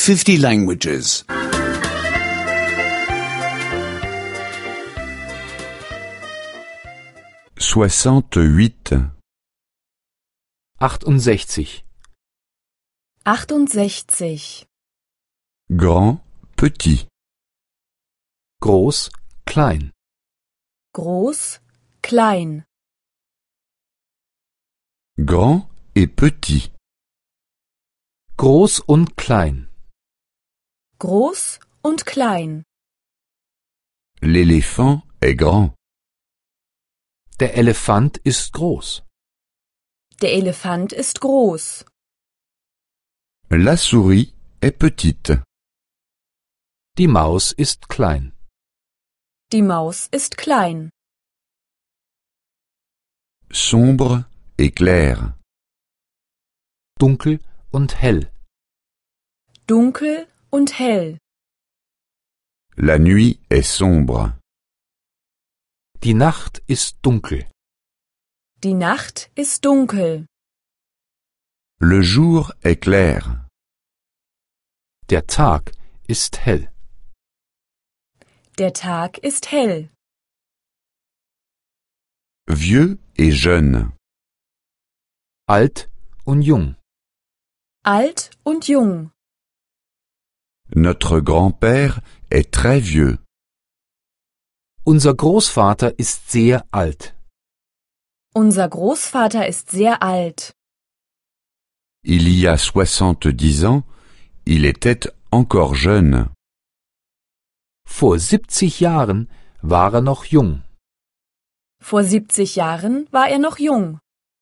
50 languages. 68. 68. 68. Grand, petit. Groß, klein. Groß, klein. Grand et petit. Groß und klein. Groß und klein. L'éléphant est grand. Der Elefant ist groß. Der Elefant ist groß. La souris est petite. Die Maus ist klein. Die Maus ist klein. Sombre et clair. Dunkel und hell. Dunkel und hell. La nuit est sombre. Die Nacht ist dunkel. Die Nacht ist dunkel. Le jour est clair. Der Tag ist hell. Der Tag ist hell. Vieux et jeune. Alt und jung. Alt und jung. Notre grand-père est très vieux. Unser Großvater ist sehr alt. Unser Großvater ist sehr alt. Il y a 70 ans, il était encore jeune. Vor 70 Jahren war er noch jung. Vor 70 Jahren war er noch jung.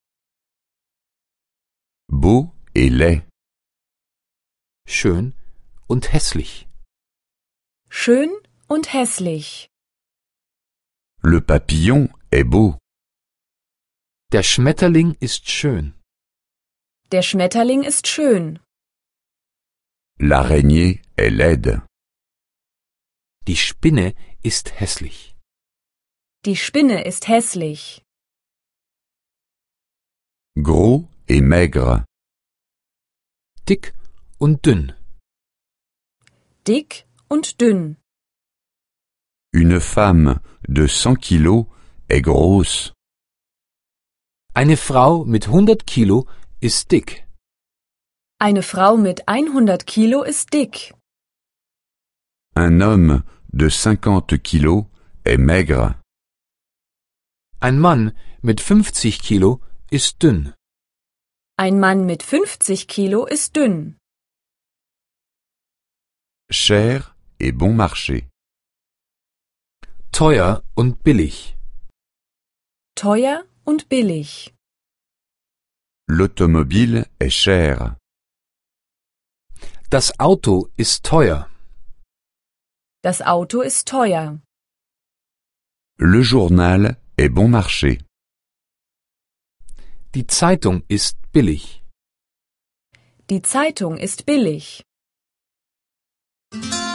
Beau et laid. Schön und hässlich. Schön und hässlich. Le papillon est beau. Der Schmetterling ist schön. Der Schmetterling ist schön. L'araignée est laide. Die Spinne ist hässlich. Die Spinne ist hässlich. Gros et maigre. Dick und dünn. Dick und dünn. Une femme de 100 kilos est grosse. Eine Frau mit 100 Kilo ist dick. Eine Frau mit 100 Kilo ist dick. Un homme de 50 kilos est maigre. Ein Mann mit 50 Kilo ist dünn. Ein Mann mit 50 Kilo ist dünn. Cher et bon marché. Teuer und billig. Teuer und billig. L'automobile est cher. Das Auto ist teuer. Das Auto ist teuer. Le journal est bon marché. Die Zeitung ist billig. Die Zeitung ist billig.